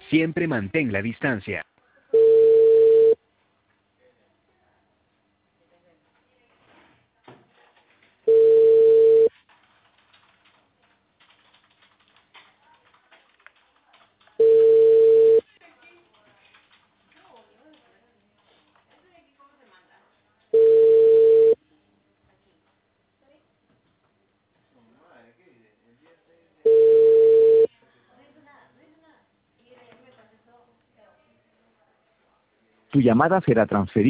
Siempre mantén la distancia. Tu llamada será transferida.